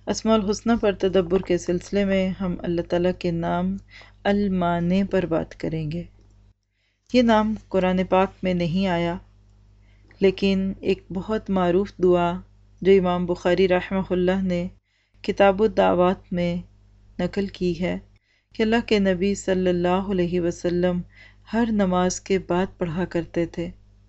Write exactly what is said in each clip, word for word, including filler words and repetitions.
اسماء الحسنہ پر تدبر کے سلسلے میں ہم اللہ تعالیٰ کے نام المانے پر بات کریں گے۔ یہ نام قرآن پاک میں نہیں آیا، لیکن ایک بہت معروف دعا جو امام بخاری رحمہ اللہ نے کتاب الدعوات میں نقل کی ہے کہ اللہ کے نبی صلی اللہ علیہ وسلم ہر نماز کے بعد پڑھا کرتے تھے،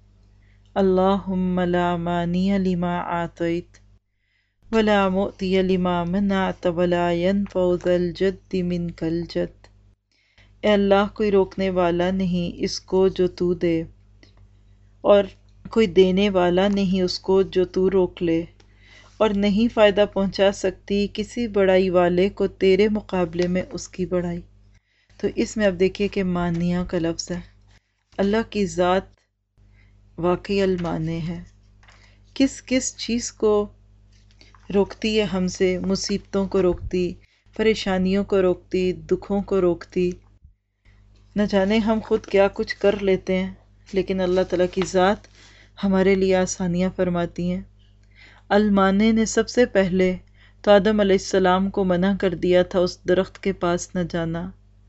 اللہم لا مانع لما اعطیت ولا معطی لما منعت ولا ينفع ذا الجد منک الجد۔ اے اللہ، کوئی روکنے والا نہیں اس کو جو تو دے، اور کوئی دینے والا نہیں اس کو جو تو روک لے، اور نہیں فائدہ پہنچا سکتی کسی بڑائی والے کو تیرے مقابلے میں اس کی بڑائی۔ تو اس میں اب دیکھیے کہ مانیہ کا لفظ ہے، اللہ کی ذات واقعی المانے ہے۔ کس کس چیز کو روکتی ہے ہم سے؟ مصیبتوں کو روکتی، پریشانیوں کو روکتی، دکھوں کو روکتی۔ نہ جانے ہم خود کیا کچھ کر لیتے ہیں، لیکن اللہ تعالیٰ کی ذات ہمارے لیے آسانیاں فرماتی ہیں۔ المانے نے سب سے پہلے تو آدم علیہ السلام کو منع کر دیا تھا اس درخت کے پاس نہ جانا،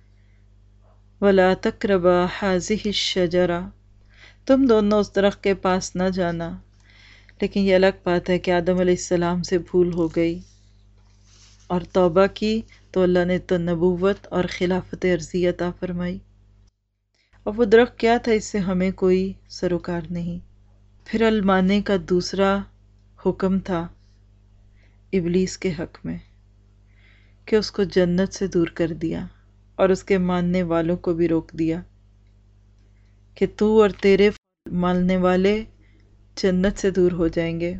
وَلَا تَقْرَبَا هَٰذِهِ الشَّجَرَةَ، تم دونوں اس درخت کے پاس نہ جانا۔ لیکن یہ الگ بات ہے کہ آدم علیہ السلام سے بھول ہو گئی اور توبہ کی تو اللہ نے تو نبوت اور خلافت عرضی عطا فرمائی۔ اور وہ درخت کیا تھا، اس سے ہمیں کوئی سروکار نہیں۔ پھر المانے کا دوسرا حکم تھا ابلیس کے حق میں کہ اس کو جنت سے دور کر دیا اور اس کے ماننے والوں کو بھی روک دیا کہ تو اور تیرے ماننے والے جنت سے دور ہو جائیں گے،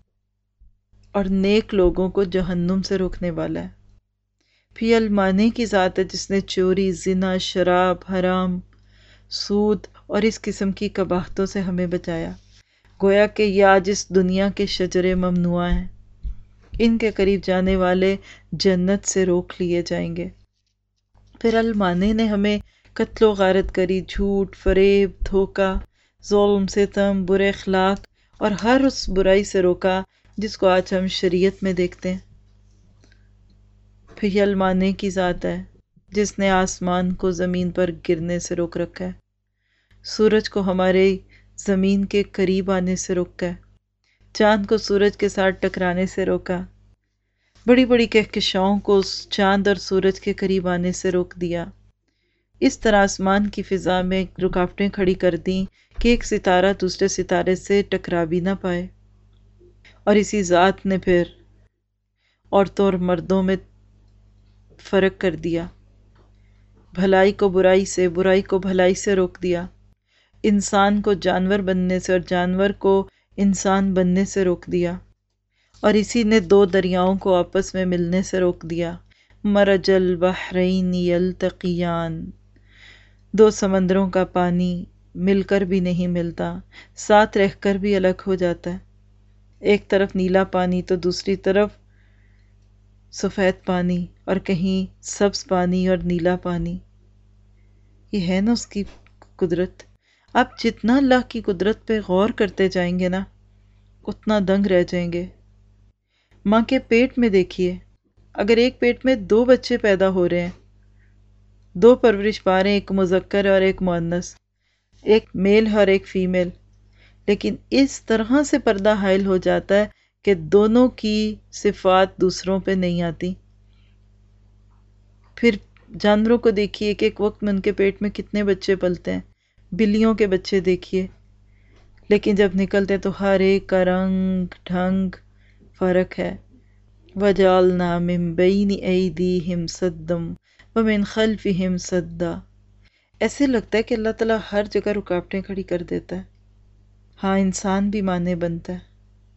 اور نیک لوگوں کو جہنم سے روکنے والا ہے۔ پھر المانے کی ذات ہے جس نے چوری، زنا، شراب، حرام، سود اور اس قسم کی قباحتوں سے ہمیں بچایا، گویا کہ یہ آج اس دنیا کے شجرے ممنوع ہیں، ان کے قریب جانے والے جنت سے روک لیے جائیں گے۔ پھر المانے نے ہمیں قتل و غارت کری، جھوٹ، فریب، دھوکہ، ظلم، ستم، برے اخلاق اور ہر اس برائی سے روکا جس کو آج ہم شریعت میں دیکھتے ہیں۔ پھر یہ المانے کی ذات ہے جس نے آسمان کو زمین پر گرنے سے روک رکھا ہے، سورج کو ہمارے زمین کے قریب آنے سے روکا ہے، چاند کو سورج کے ساتھ ٹکرانے سے روکا، بڑی بڑی کہکشاؤں کو چاند اور سورج کے قریب آنے سے روک دیا۔ اس طرح آسمان کی فضا میں رکاوٹیں کھڑی کر دیں کہ ایک ستارہ دوسرے ستارے سے ٹکرا بھی نہ پائے۔ اور اسی ذات نے پھر عورتوں اور مردوں میں فرق کر دیا، بھلائی کو برائی سے، برائی کو بھلائی سے روک دیا، انسان کو جانور بننے سے اور جانور کو انسان بننے سے روک دیا، اور اسی نے دو دریاؤں کو آپس میں ملنے سے روک دیا، مرج البحرین یلتقیان، دو سمندروں کا پانی مل کر بھی نہیں ملتا، ساتھ رہ کر بھی الگ ہو جاتا ہے، ایک طرف نیلا پانی تو دوسری طرف سفید پانی، اور کہیں سبز پانی اور نیلا پانی۔ یہ ہے نا اس کی قدرت۔ آپ جتنا اللہ کی قدرت پہ غور کرتے جائیں گے نا، اتنا دنگ رہ جائیں گے۔ ماں کے پیٹ میں دیکھیے، اگر ایک پیٹ میں دو بچے پیدا ہو رہے ہیں، دو پرورش پا رہے ہیں، ایک مذکر اور ایک مؤنث، ایک میل اور ایک فیمیل، لیکن اس طرح سے پردہ حائل ہو جاتا ہے کہ دونوں کی صفات دوسروں پہ نہیں آتی۔ پھر جانوروں کو دیکھیے کہ ایک وقت میں ان کے پیٹ میں کتنے بچے پلتے ہیں، بلیوں کے بچے دیکھیے، لیکن جب نکلتے تو ہر ایک کا رنگ ڈھنگ فرق ہے۔ وَجَعَلْنَا مِن بَيْنِ أَيْدِيهِمْ سَدًّا وَمِنْ خَلْفِهِمْ سَدًّا۔ ایسے لگتا ہے کہ اللہ تعالیٰ ہر جگہ رکاوٹیں کھڑی کر دیتا ہے۔ ہاں، انسان بھی مانے بنتا ہے،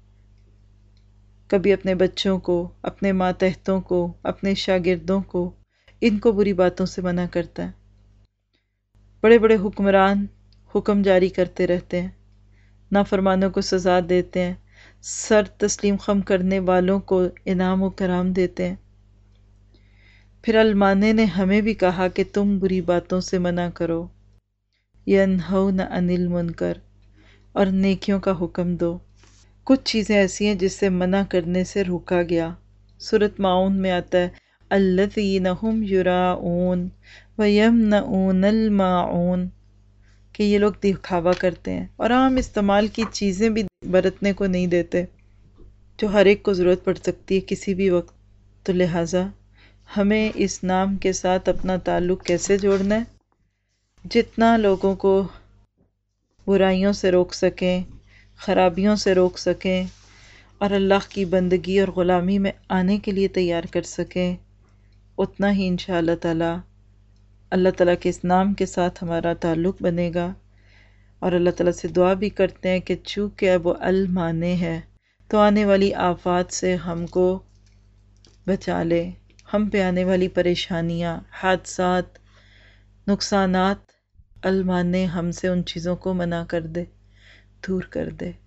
کبھی اپنے بچوں کو، اپنے ماتحتوں کو، اپنے شاگردوں کو، ان کو بری باتوں سے منع کرتا ہے۔ بڑے بڑے حکمران حکم جاری کرتے رہتے ہیں، نافرمانوں کو سزا دیتے ہیں، سر تسلیم خم کرنے والوں کو انعام و کرام دیتے ہیں۔ پھر المانے نے ہمیں بھی کہا کہ تم بری باتوں سے منع کرو، ینہون عن المنکر، اور نیکیوں کا حکم دو۔ کچھ چیزیں ایسی ہیں جس سے منع کرنے سے روکا گیا، सूरत माउन में आता है अल्लज़ीना हुम युराऊन व यमनऊनल माऊन, कि ये लोग दिखावा करते हैं और आम इस्तेमाल की चीज़ें भी बरतने को नहीं देते जो हर एक को ज़रूरत पड़ सकती है किसी भी वक्त। तो लिहाजा हमें इस नाम के साथ अपना ताल्लुक़ कैसे जोड़ना है, जितना लोगों को बुराइयों से रोक सकें, ख़राबियों से रोक सकें और अल्लाह की बंदगी और ग़ुलामी में आने के लिए तैयार कर सकें, उतना ही इंशाअल्लाह ताला अल्लाह ताला के इस नाम के साथ हमारा ताल्लुक़ बनेगा। और अल्लाह ताला से दुआ भी करते हैं कि चूँकि वो अल माने है तो आने वाली आफ़ात से हमको बचा ले, हम पे आने वाली परेशानियाँ, हादसात, नुकसानात, अल माने हमसे उन चीज़ों को मना कर दे, दूर कर दे।